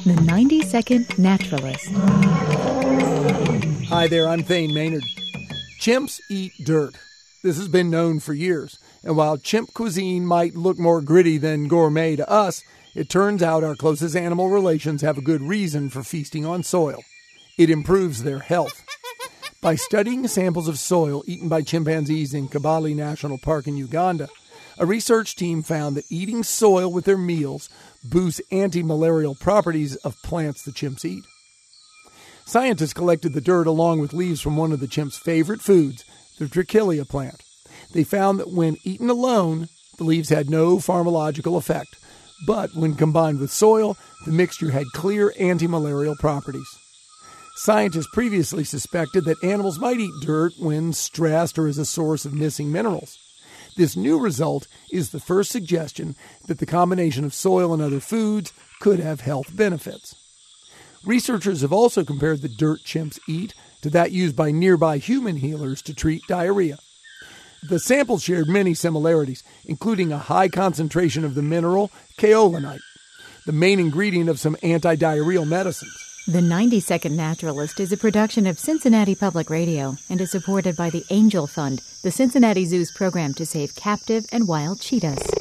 The 90-Second Naturalist. Hi there, I'm Thane Maynard. Chimps eat dirt. This has been known for years. And while chimp cuisine might look more gritty than gourmet to us, it turns out our closest animal relations have a good reason for feasting on soil. It improves their health. By studying samples of soil eaten by chimpanzees in Kibale National Park in Uganda, a research team found that eating soil with their meals boosts anti-malarial properties of plants the chimps eat. Scientists collected the dirt along with leaves from one of the chimps' favorite foods, the Trachyllia plant. They found that when eaten alone, the leaves had no pharmacological effect, but when combined with soil, the mixture had clear anti-malarial properties. Scientists previously suspected that animals might eat dirt when stressed or as a source of missing minerals. This new result is the first suggestion that the combination of soil and other foods could have health benefits. Researchers have also compared the dirt chimps eat to that used by nearby human healers to treat diarrhea. The samples shared many similarities, including a high concentration of the mineral kaolinite, the main ingredient of some anti-diarrheal medicines. The 90-Second Naturalist is a production of Cincinnati Public Radio and is supported by the Angel Fund, the Cincinnati Zoo's program to save captive and wild cheetahs.